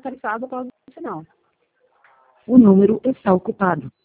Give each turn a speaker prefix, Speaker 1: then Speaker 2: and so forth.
Speaker 1: almoxarifado após o sinal.
Speaker 2: O número está ocupado.